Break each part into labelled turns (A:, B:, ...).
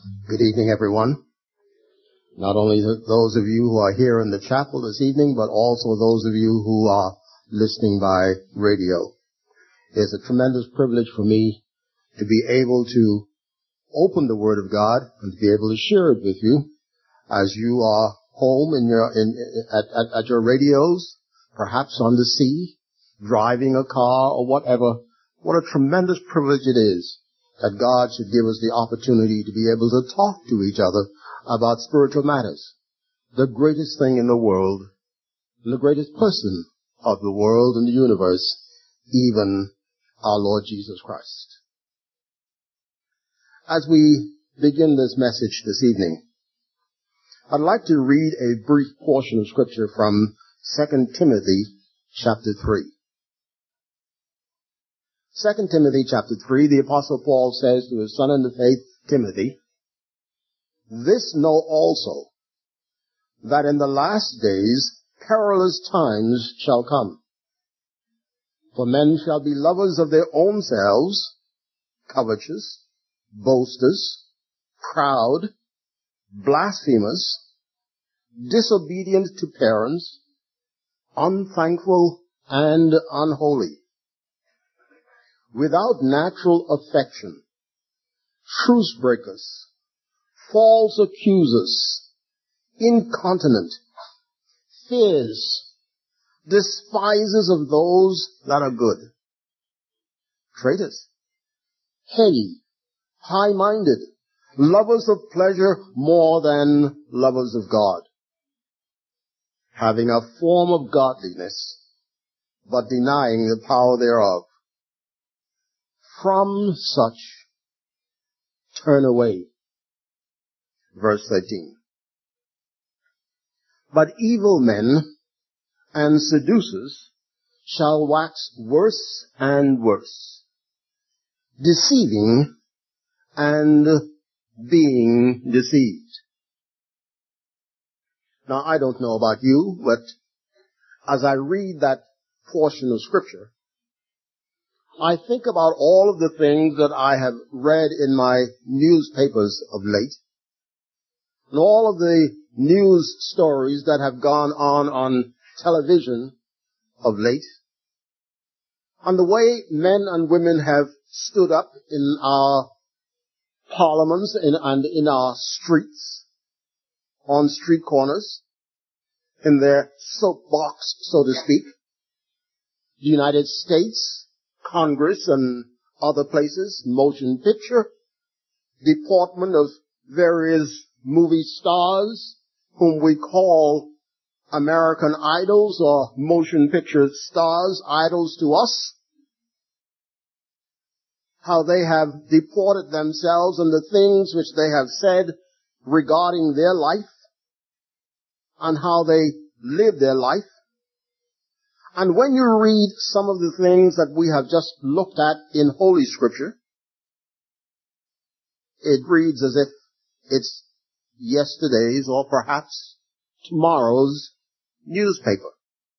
A: Good evening, everyone. Not only those of you who are here in the chapel this evening, but also those of you who are listening by radio. It's a tremendous privilege for me to be able to open the Word of God and to be able to share it with you as you are home at your radios, perhaps on the sea, driving a car or whatever. What a tremendous privilege it is that God should give us the opportunity to be able to talk to each other about spiritual matters. The greatest thing in the world, and the greatest person of the world and the universe, even our Lord Jesus Christ. As we begin this message this evening, I'd like to read a brief portion of Scripture from 2 Timothy chapter 3. 2 Timothy chapter 3, the Apostle Paul says to his son in the faith, Timothy, "This know also, that in the last days perilous times shall come. For men shall be lovers of their own selves, covetous, boasters, proud, blasphemers, disobedient to parents, unthankful, and unholy, without natural affection, truce breakers, false accusers, incontinent, fierce, despisers of those that are good, traitors, heady, high-minded, lovers of pleasure more than lovers of God, having a form of godliness, but denying the power thereof. From such turn away." Verse 13. "But evil men and seducers shall wax worse and worse, deceiving and being deceived." Now, I don't know about you, but as I read that portion of Scripture, I think about all of the things that I have read in my newspapers of late, and all of the news stories that have gone on television of late, and the way men and women have stood up in our parliaments and in our streets, on street corners, in their soapbox, so to speak. The United States Congress and other places, motion picture, deportment of various movie stars whom we call American idols or motion picture stars, idols to us, how they have deported themselves and the things which they have said regarding their life and how they live their life. And when you read some of the things that we have just looked at in Holy Scripture, it reads as if it's yesterday's or perhaps tomorrow's newspaper.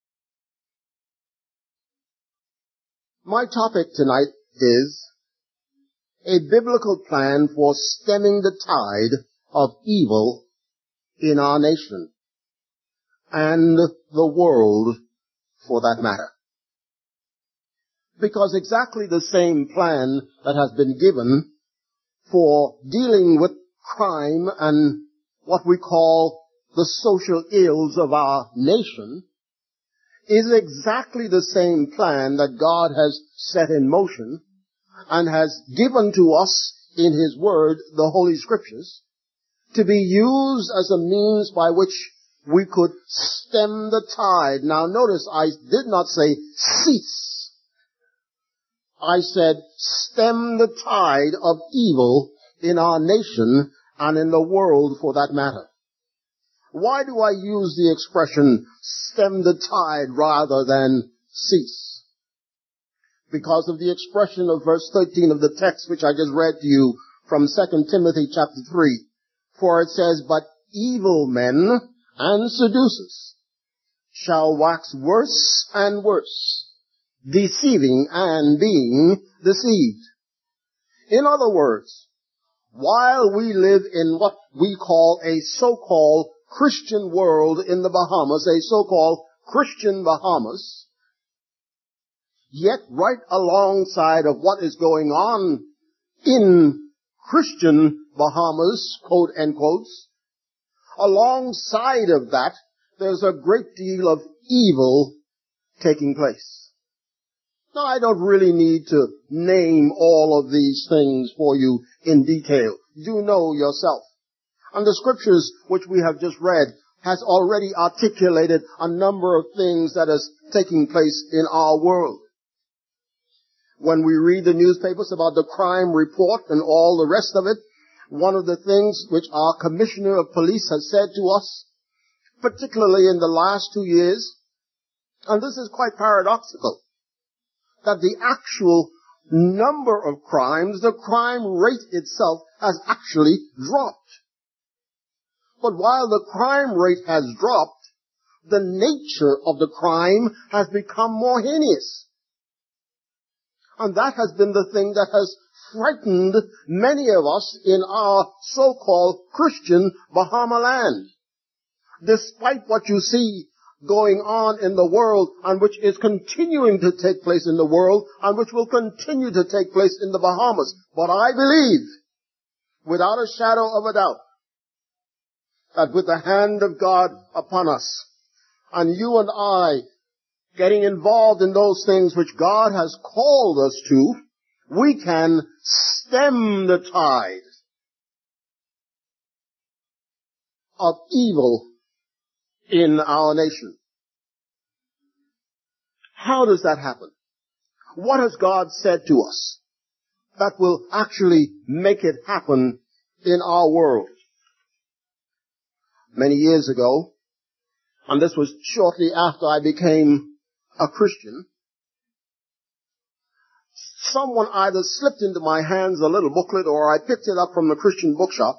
A: My topic tonight is a biblical plan for stemming the tide of evil in our nation and the world, for that matter. Because exactly the same plan that has been given for dealing with crime and what we call the social ills of our nation is exactly the same plan that God has set in motion and has given to us in His Word, the Holy Scriptures, to be used as a means by which we could stem the tide. Now notice, I did not say cease. I said stem the tide of evil in our nation and in the world for that matter. Why do I use the expression stem the tide rather than cease? Because of the expression of verse 13 of the text which I just read to you from 2 Timothy chapter 3. For it says, "But evil men and seducers shall wax worse and worse, deceiving and being deceived." In other words, while we live in what we call a so-called Christian world in the Bahamas, a so-called Christian Bahamas, yet right alongside of what is going on in Christian Bahamas, quote end quotes, alongside of that, there's a great deal of evil taking place. Now, I don't really need to name all of these things for you in detail. You know yourself. And the scriptures which we have just read has already articulated a number of things that is taking place in our world. When we read the newspapers about the crime report and all the rest of it, one of the things which our commissioner of police has said to us, particularly in the last 2 years, and this is quite paradoxical, that the actual number of crimes, the crime rate itself, has actually dropped. But while the crime rate has dropped, the nature of the crime has become more heinous. And that has been the thing that has frightened many of us in our so-called Christian Bahama land. Despite what you see going on in the world, and which is continuing to take place in the world, and which will continue to take place in the Bahamas. But I believe, without a shadow of a doubt, that with the hand of God upon us, and you and I getting involved in those things which God has called us to, we can stem the tide of evil in our nation. How does that happen? What has God said to us that will actually make it happen in our world? Many years ago, and this was shortly after I became a Christian, someone either slipped into my hands a little booklet or I picked it up from the Christian bookshop,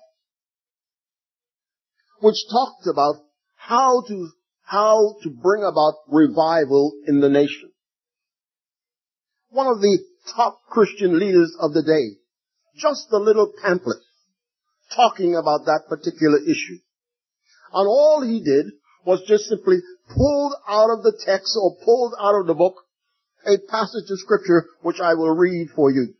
A: which talked about how to bring about revival in the nation. One of the top Christian leaders of the day, just a little pamphlet talking about that particular issue. And all he did was just simply pulled out of the text or pulled out of the book a passage of scripture which I will read for you.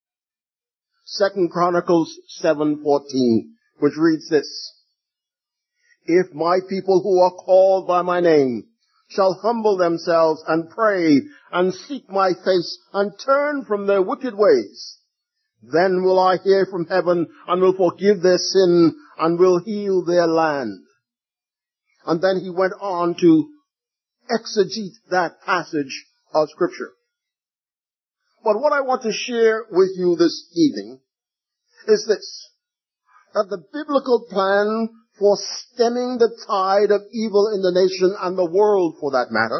A: 2 Chronicles 7:14, which reads this: If my people who are called by my name shall humble themselves and pray and seek my face and turn from their wicked ways, then will I hear from heaven and will forgive their sin and will heal their land. And then he went on to exegete that passage of scripture. But what I want to share with you this evening is this, that the biblical plan for stemming the tide of evil in the nation and the world for that matter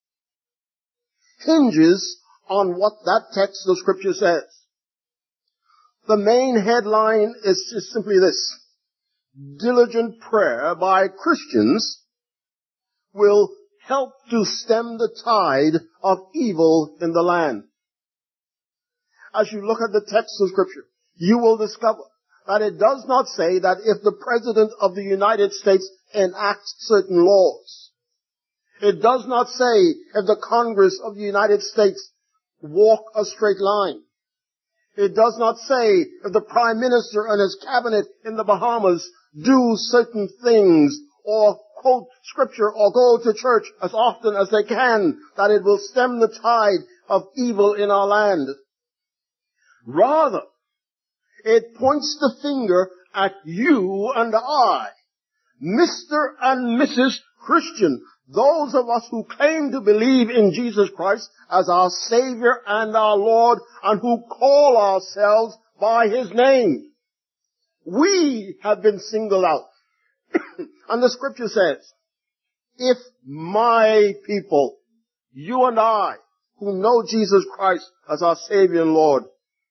A: hinges on what that text of scripture says. The main headline is simply this: diligent prayer by Christians will help to stem the tide of evil in the land. As you look at the text of scripture, you will discover that it does not say that if the President of the United States enacts certain laws, it does not say if the Congress of the United States walk a straight line. It does not say if the Prime Minister and his cabinet in the Bahamas do certain things or quote scripture or go to church as often as they can, that it will stem the tide of evil in our land. Rather, it points the finger at you and I, Mr. and Mrs. Christian, those of us who claim to believe in Jesus Christ as our Savior and our Lord and who call ourselves by His name. We have been singled out. And the scripture says, if my people, you and I, who know Jesus Christ as our Savior and Lord,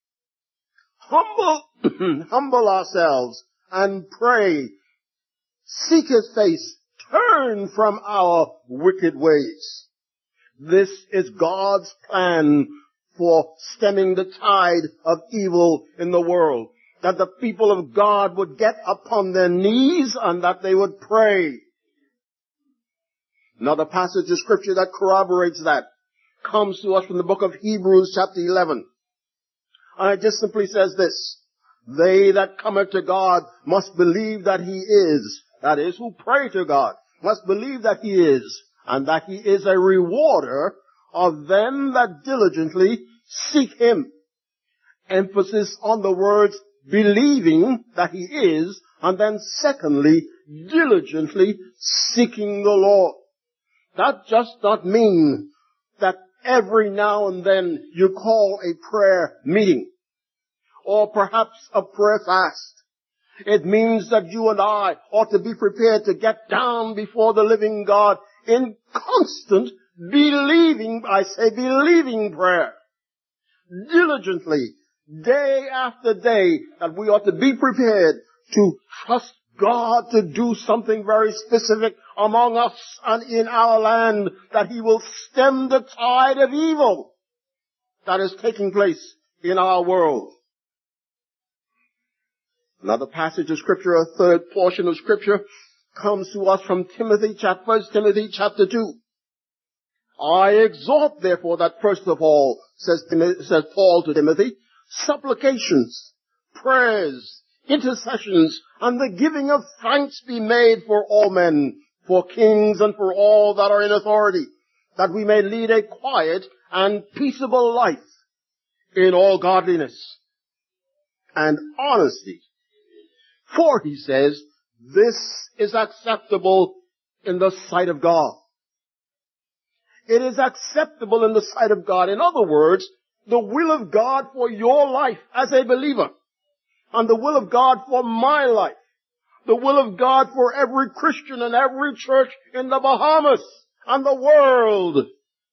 A: humble ourselves and pray, seek His face, turn from our wicked ways. This is God's plan for stemming the tide of evil in the world. that the people of God would get upon their knees and that they would pray. Another passage of scripture that corroborates that comes to us from the book of Hebrews chapter 11. And it just simply says this: they that cometh to God must believe that he is, that is, who pray to God, must believe that he is, and that he is a rewarder of them that diligently seek him. Emphasis on the words believing that he is, and then secondly, diligently seeking the Lord. That does not mean that every now and then you call a prayer meeting, or perhaps a prayer fast. It means that you and I ought to be prepared to get down before the living God in constant believing prayer. Diligently, day after day, that we ought to be prepared to trust God to do something very specific among us and in our land, that he will stem the tide of evil that is taking place in our world. Another passage of scripture, a third portion of scripture, comes to us from 1 Timothy chapter 2. I exhort therefore that first of all, says Paul to Timothy, supplications, prayers, intercessions, and the giving of thanks be made for all men, for kings and for all that are in authority, that we may lead a quiet and peaceable life in all godliness and honesty. For, he says, this is acceptable in the sight of God. It is acceptable in the sight of God. In other words, the will of God for your life as a believer, and the will of God for my life, the will of God for every Christian and every church in the Bahamas and the world,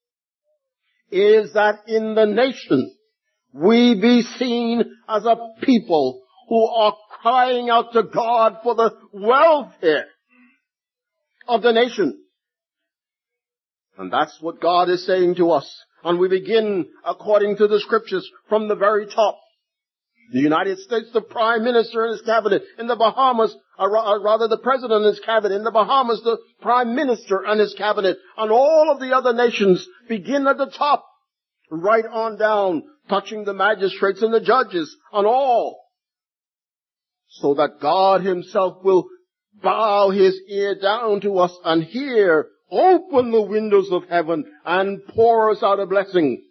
A: is that in the nation we be seen as a people who are crying out to God for the welfare of the nation. And that's what God is saying to us. And we begin, according to the scriptures, from the very top. The United States, the Prime Minister and his cabinet. In the Bahamas, rather the President and his cabinet. In the Bahamas, the Prime Minister and his cabinet. And all of the other nations begin at the top, right on down, touching the magistrates and the judges and all. So that God himself will bow his ear down to us and hear, open the windows of heaven and pour us out a blessing.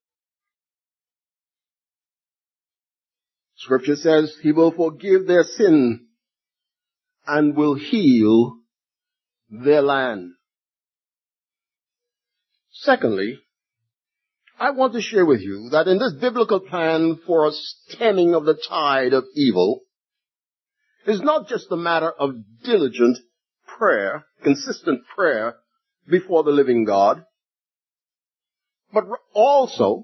A: Scripture says he will forgive their sin and will heal their land. Secondly, I want to share with you that in this biblical plan for a stemming of the tide of evil is not just a matter of diligent prayer, consistent prayer before the living God, but also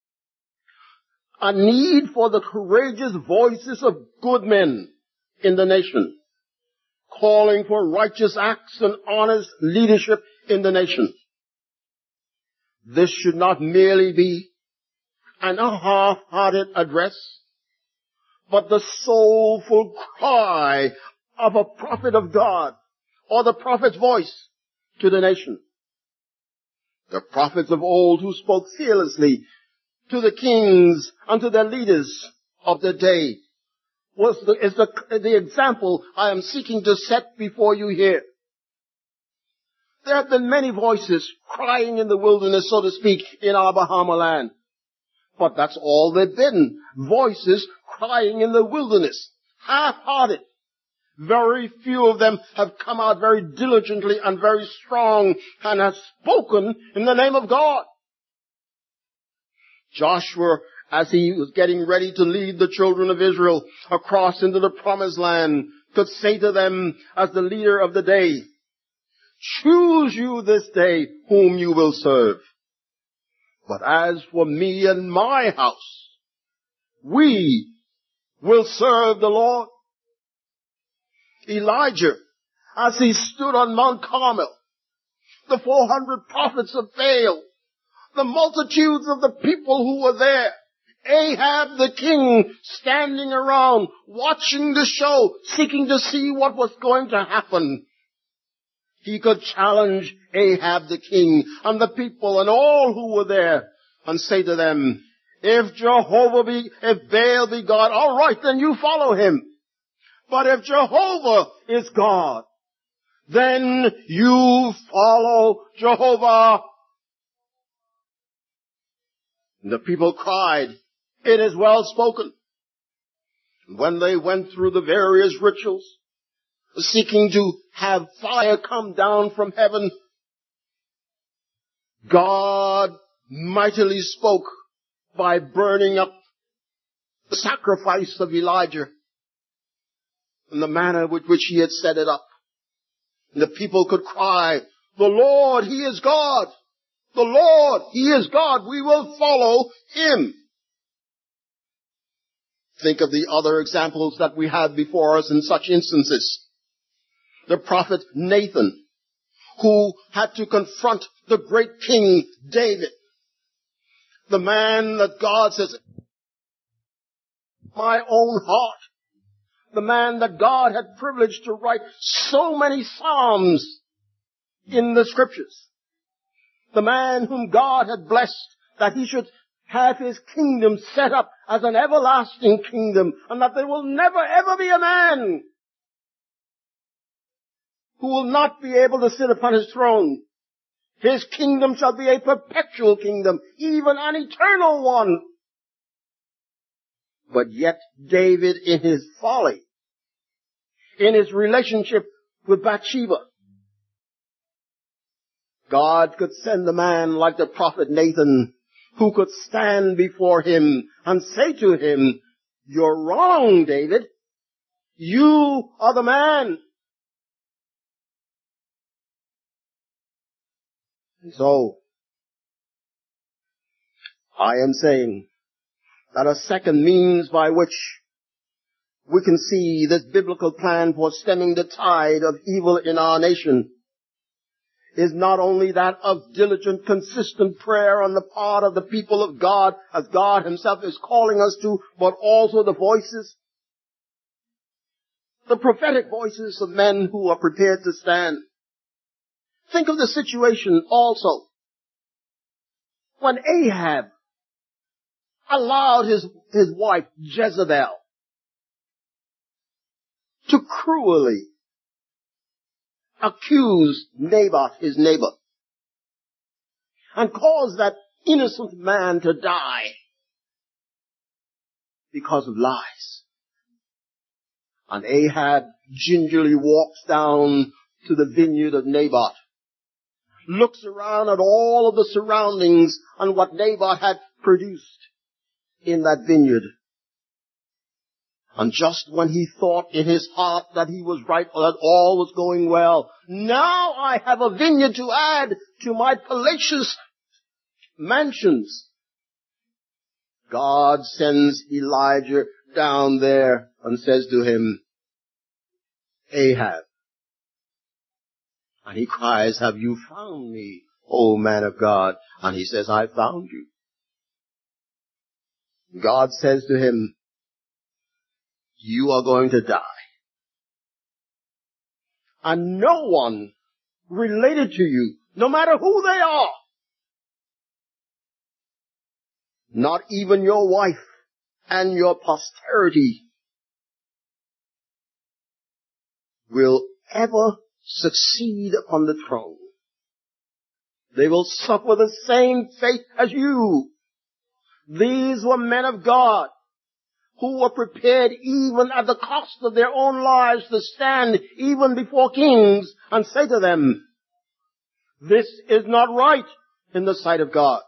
A: a need for the courageous voices of good men in the nation, calling for righteous acts and honest leadership in the nation. This should not merely be an half-hearted address, but the soulful cry of a prophet of God, or the prophet's voice to the nation. The prophets of old who spoke fearlessly to the kings and to their leaders of the day is the example I am seeking to set before you here. There have been many voices crying in the wilderness, so to speak, in our Bahama land. But that's all they've been. Voices crying in the wilderness, half-hearted. Very few of them have come out very diligently and very strong and have spoken in the name of God. Joshua, as he was getting ready to lead the children of Israel across into the promised land, could say to them as the leader of the day, choose you this day whom you will serve. But as for me and my house, we will serve the Lord. Elijah, as he stood on Mount Carmel, the 400 prophets of Baal, the multitudes of the people who were there, Ahab the king standing around, watching the show, seeking to see what was going to happen. He could challenge Ahab the king and the people and all who were there and say to them, if Baal be God, all right, then you follow him. But if Jehovah is God, then you follow Jehovah. And the people cried, it is well spoken. When they went through the various rituals, seeking to have fire come down from heaven, God mightily spoke by burning up the sacrifice of Elijah in the manner with which he had set it up. And the people could cry, the Lord, he is God. The Lord, he is God. We will follow him. Think of the other examples that we have before us in such instances. The prophet Nathan, who had to confront the great king David. The man that God says, my own heart. The man that God had privileged to write so many psalms in the scriptures. The man whom God had blessed that he should have his kingdom set up as an everlasting kingdom, and that there will never ever be a man who will not be able to sit upon his throne. His kingdom shall be a perpetual kingdom, even an eternal one. But yet David, in his folly, in his relationship with Bathsheba, God could send a man like the prophet Nathan, who could stand before him and say to him, you're wrong, David. You are the man. And so, I am saying that a second means by which we can see this biblical plan for stemming the tide of evil in our nation is not only that of diligent, consistent prayer on the part of the people of God, as God himself is calling us to, but also the voices, the prophetic voices of men who are prepared to stand. Think of the situation also when Ahab allowed his wife Jezebel to cruelly accuse Naboth, his neighbor, and cause that innocent man to die because of lies. And Ahab gingerly walks down to the vineyard of Naboth, looks around at all of the surroundings and what Naboth had produced in that vineyard. And just when he thought in his heart that he was right, or that all was going well, now I have a vineyard to add to my palatial mansions. God sends Elijah down there and says to him, Ahab. And he cries, have you found me, O man of God? And he says, I found you. God says to him, you are going to die. And no one related to you, no matter who they are, not even your wife and your posterity, will ever succeed upon the throne. They will suffer the same fate as you. These were men of God who were prepared even at the cost of their own lives to stand even before kings and say to them, this is not right in the sight of God.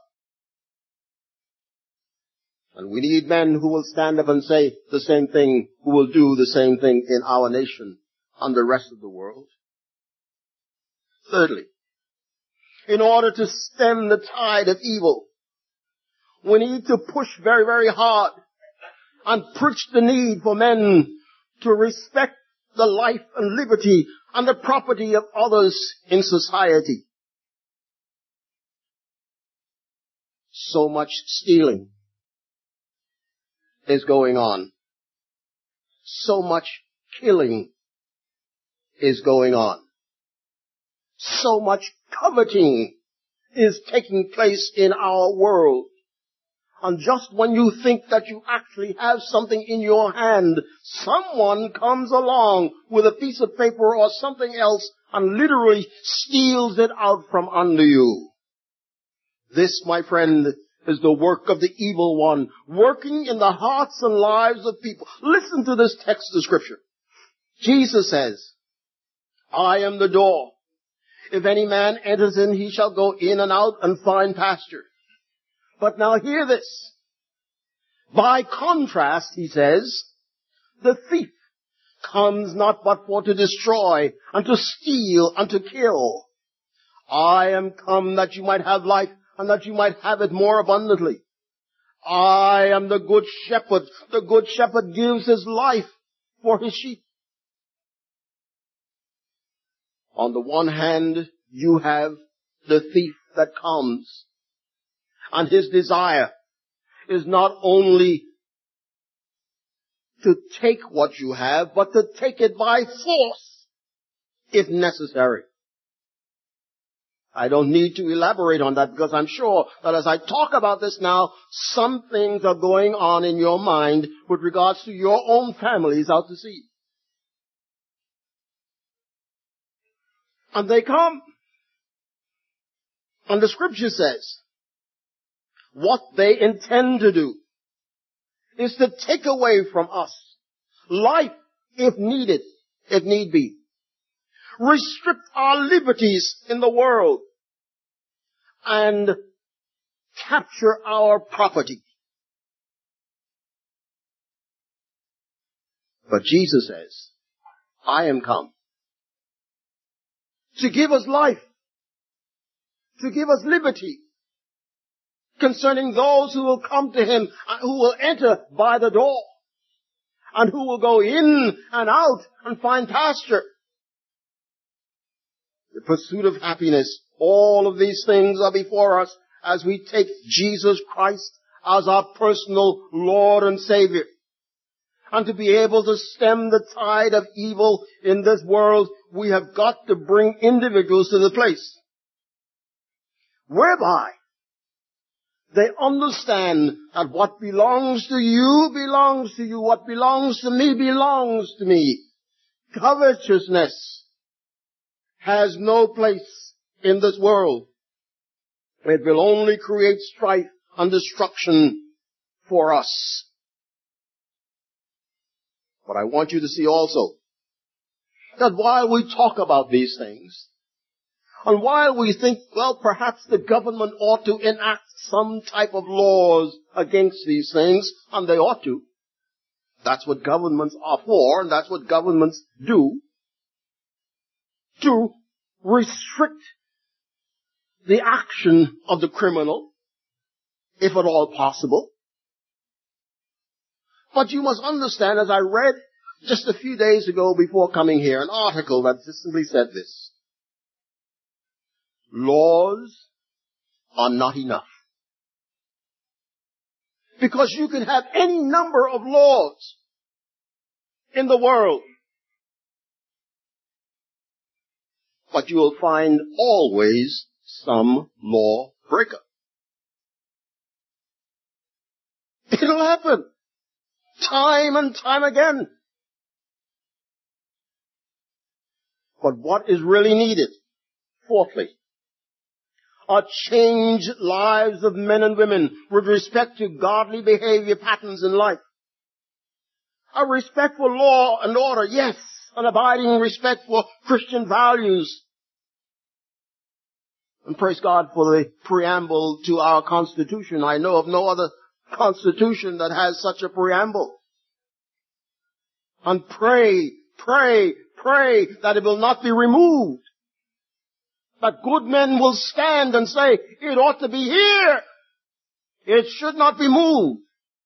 A: And we need men who will stand up and say the same thing, who will do the same thing in our nation and the rest of the world. Thirdly, in order to stem the tide of evil, we need to push very, very hard and preach the need for men to respect the life and liberty and the property of others in society. So much stealing, is going on. So much killing is going on. So much coveting is taking place in our world. And just when you think that you actually have something in your hand, someone comes along with a piece of paper or something else and literally steals it out from under you. This, my friend, is the work of the evil one, working in the hearts and lives of people. Listen to this text of Scripture. Jesus says, I am the door. If any man enters in, he shall go in and out and find pasture. But now hear this. By contrast, he says, the thief comes not but for to destroy, and to steal, and to kill. I am come that you might have life, and that you might have it more abundantly. I am the good shepherd. The good shepherd gives his life for his sheep. On the one hand, you have the thief that comes, and his desire is not only to take what you have, but to take it by force, if necessary. I don't need to elaborate on that, because I'm sure that as I talk about this now, some things are going on in your mind with regards to your own families out to sea. And they come. And the Scripture says, what they intend to do is to take away from us life, if needed, if need be. Restrict our liberties in the world and capture our property. But Jesus says, I am come to give us life, to give us liberty concerning those who will come to him, who will enter by the door, and who will go in and out and find pasture. The pursuit of happiness, all of these things are before us as we take Jesus Christ as our personal Lord and Savior. And to be able to stem the tide of evil in this world, we have got to bring individuals to the place whereby they understand that what belongs to you belongs to you. What belongs to me belongs to me. Covetousness has no place in this world. It will only create strife and destruction for us. But I want you to see also that while we talk about these things, and while we think, well, perhaps the government ought to enact some type of laws against these things, and they ought to. That's what governments are for, and that's what governments do. To restrict the action of the criminal, if at all possible. But you must understand, as I read just a few days ago before coming here, an article that simply said this. Laws are not enough. Because you can have any number of laws in the world, but you will find always some law breaker. It'll happen time and time again. But what is really needed, fourthly, are changed lives of men and women with respect to godly behavior patterns in life. A respect for law and order, yes, an abiding respect for Christian values. And praise God for the preamble to our Constitution. I know of no other Constitution that has such a preamble. And pray that it will not be removed. That good men will stand and say, it ought to be here. It should not be moved.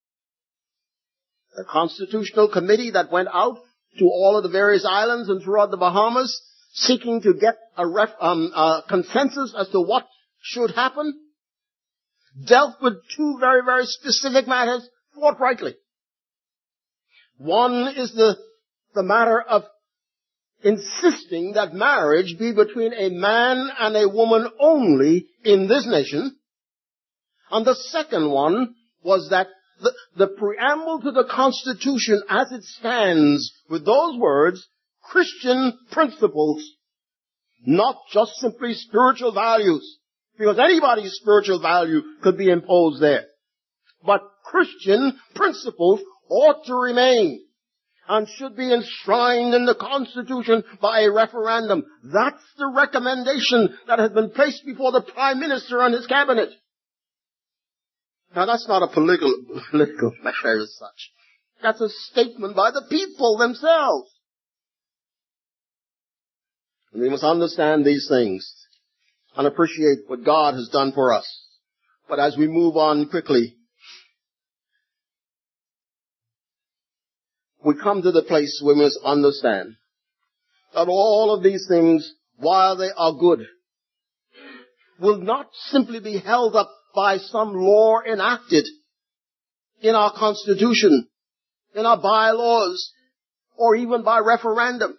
A: The Constitutional Committee that went out to all of the various islands and throughout the Bahamas, seeking to get a consensus as to what should happen, dealt with two very, very specific matters forthrightly. One is the matter of insisting that marriage be between a man and a woman only in this nation. And the second one was that the preamble to the Constitution as it stands with those words, Christian principles, not just simply spiritual values, because anybody's spiritual value could be imposed there. But Christian principles ought to remain and should be enshrined in the Constitution by a referendum. That's the recommendation that has been placed before the Prime Minister and his cabinet. Now that's not a political matter as such. That's a statement by the people themselves. And we must understand these things and appreciate what God has done for us. But as we move on quickly, we come to the place where we must understand that all of these things, while they are good, will not simply be held up by some law enacted in our Constitution, in our bylaws, or even by referendum.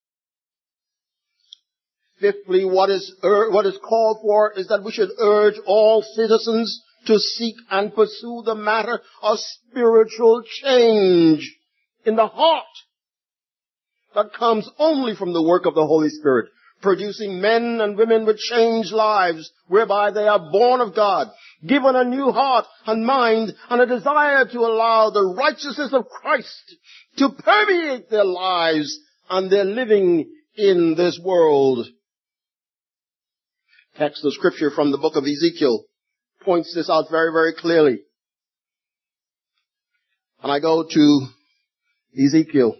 A: Fifthly, what is called for is that we should urge all citizens to seek and pursue the matter of spiritual change in the heart that comes only from the work of the Holy Spirit, producing men and women with changed lives, whereby they are born of God, given a new heart and mind, and a desire to allow the righteousness of Christ to permeate their lives and their living in this world. Text of Scripture from the book of Ezekiel points this out very, very clearly. And I go to Ezekiel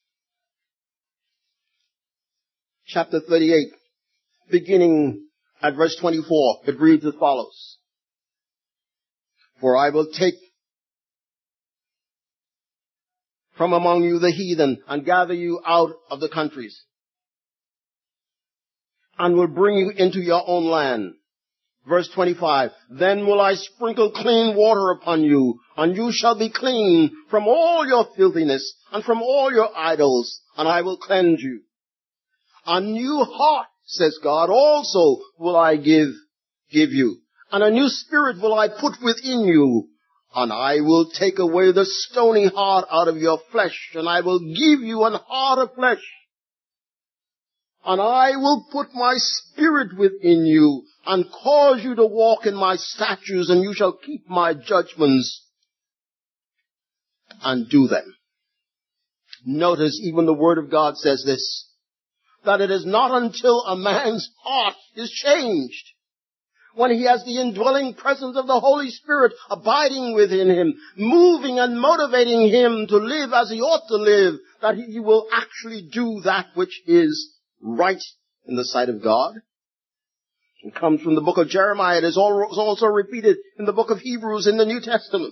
A: chapter 38, beginning at verse 24. It reads as follows. For I will take from among you the heathen and gather you out of the countries, and will bring you into your own land. Verse 25, then will I sprinkle clean water upon you, and you shall be clean from all your filthiness and from all your idols, and I will cleanse you. A new heart, says God, also will I give you, and a new spirit will I put within you, and I will take away the stony heart out of your flesh, and I will give you an heart of flesh. And I will put my spirit within you and cause you to walk in my statutes, and you shall keep my judgments and do them. Notice even the Word of God says this, that it is not until a man's heart is changed, when he has the indwelling presence of the Holy Spirit abiding within him, moving and motivating him to live as he ought to live, that he will actually do that which is right in the sight of God. It comes from the book of Jeremiah. It is also repeated in the book of Hebrews in the New Testament.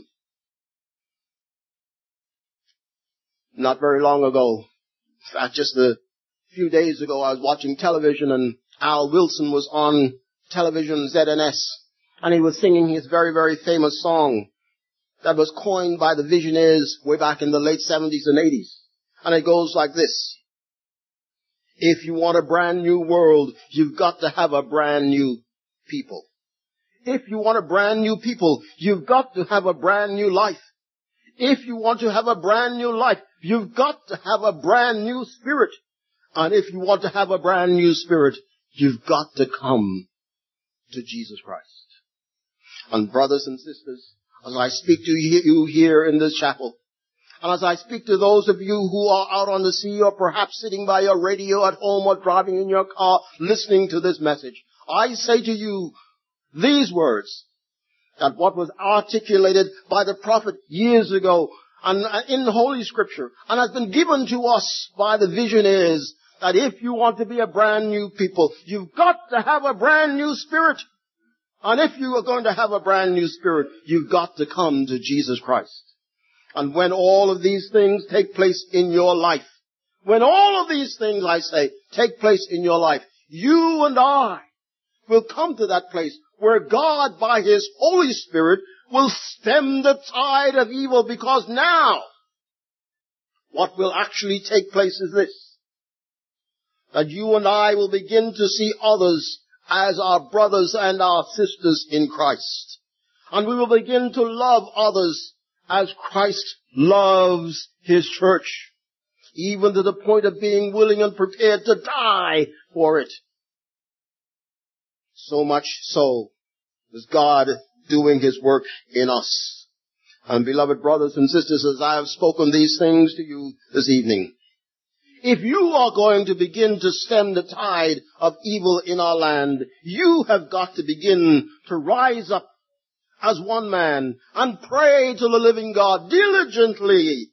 A: Not very long ago, in fact, just a few days ago, I was watching television, and Al Wilson was on television ZNS, and he was singing his very, very famous song that was coined by the Visionaries way back in the late 70s and 80s. And it goes like this. If you want a brand new world, you've got to have a brand new people. If you want a brand new people, you've got to have a brand new life. If you want to have a brand new life, you've got to have a brand new spirit. And if you want to have a brand new spirit, you've got to come to Jesus Christ. And brothers and sisters, as I speak to you here in this chapel, and as I speak to those of you who are out on the sea, or perhaps sitting by your radio at home or driving in your car listening to this message, I say to you these words, that what was articulated by the prophet years ago and in the Holy Scripture, and has been given to us by the Visionaries, that if you want to be a brand new people, you've got to have a brand new spirit. And if you are going to have a brand new spirit, you've got to come to Jesus Christ. And when all of these things take place in your life, when all of these things, I say, take place in your life, you and I will come to that place where God, by His Holy Spirit, will stem the tide of evil, because now what will actually take place is this: that you and I will begin to see others as our brothers and our sisters in Christ. And we will begin to love others as Christ loves His church, even to the point of being willing and prepared to die for it. So much so is God doing His work in us. And beloved brothers and sisters, as I have spoken these things to you this evening, if you are going to begin to stem the tide of evil in our land, you have got to begin to rise up as one man and pray to the living God diligently.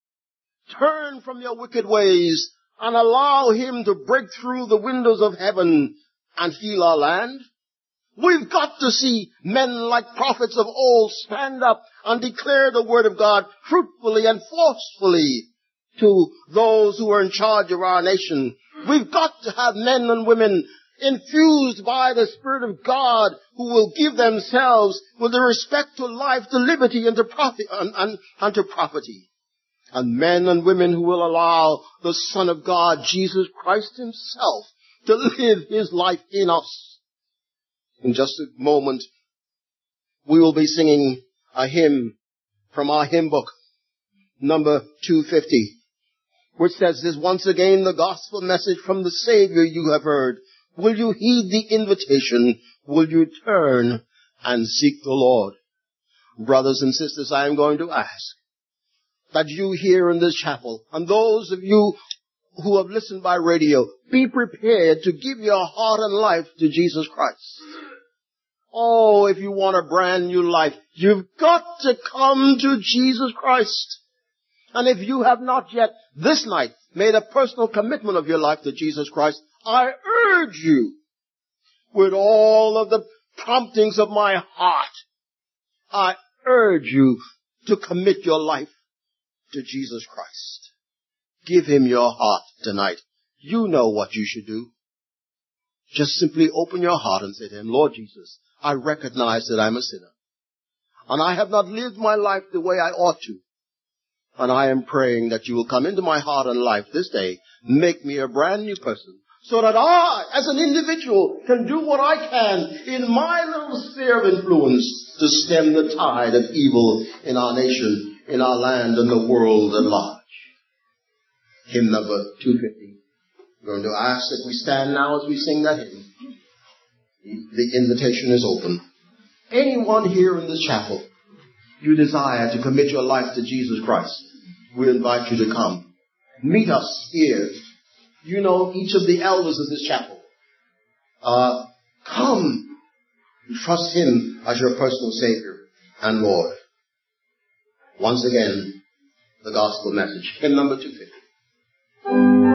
A: Turn from your wicked ways and allow Him to break through the windows of heaven and heal our land. We've got to see men like prophets of old stand up and declare the word of God fruitfully and forcefully to those who are in charge of our nation. We've got to have men and women infused by the Spirit of God who will give themselves with the respect to life, to liberty, and to property. And men and women who will allow the Son of God, Jesus Christ Himself, to live His life in us. In just a moment, we will be singing a hymn from our hymn book, number 250, which says this: once again the gospel message from the Savior you have heard. Will you heed the invitation? Will you turn and seek the Lord? Brothers and sisters, I am going to ask that you here in this chapel, and those of you who have listened by radio, be prepared to give your heart and life to Jesus Christ. Oh, if you want a brand new life, you've got to come to Jesus Christ. And if you have not yet this night made a personal commitment of your life to Jesus Christ, I urge you, with all of the promptings of my heart, I urge you to commit your life to Jesus Christ. Give Him your heart tonight. You know what you should do. Just simply open your heart and say to Him, Lord Jesus, I recognize that I'm a sinner, and I have not lived my life the way I ought to. And I am praying that you will come into my heart and life this day, make me a brand new person, so that I, as an individual, can do what I can in my little sphere of influence to stem the tide of evil in our nation, in our land, and the world at large. Hymn number 250. I'm going to ask that we stand now as we sing that hymn. The invitation is open. Anyone here in this chapel, you desire to commit your life to Jesus Christ, we invite you to come. Meet us here. You know each of the elders of this chapel. Come and trust Him as your personal Savior and Lord. Once again, the gospel message. Hymn number 250.